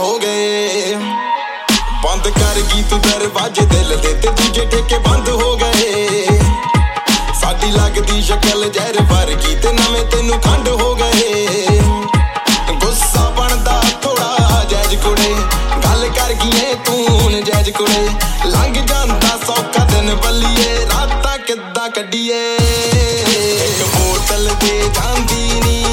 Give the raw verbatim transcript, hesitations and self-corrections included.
ਹੋ ਗਏ ਬੰਦ ਕਰ ਗਈ ਤੂੰ ਦਰਵਾਜ਼ੇ ਦਿਲ ਦੇ ਤੇ ਦੂਜੇ ਠੇਕੇ ਬੰਦ ਹੋ ਗਏ ਸਾਡੀ ਲੱਗਦੀ ਸ਼ਕਲ ਜ਼ਹਿਰ ਵਰਗੀ ਤੇ ਨਵੇਂ ਤੈਨੂੰ ਖੰਡ ਹੋ ਗਏ ਗੁੱਸਾ ਬਣਦਾ ਥੋੜਾ ਜੈਜ ਕੁੜੇ ਗੱਲ ਕਰ ਗਈ ਤੂੰ ਨਜਾਇਜ਼ ਕੁੜੇ ਲੰਘ ਜਾਂਦਾ ਸੌਖਾ ਦਿਨ ਬੱਲੀਏ ਰਾਤਾਂ ਕਿੱਦਾਂ ਕੱਢੀਏ ਇੱਕ ਬੋਤਲ ਦੇ ਜਾਂਦੀ ਨੀ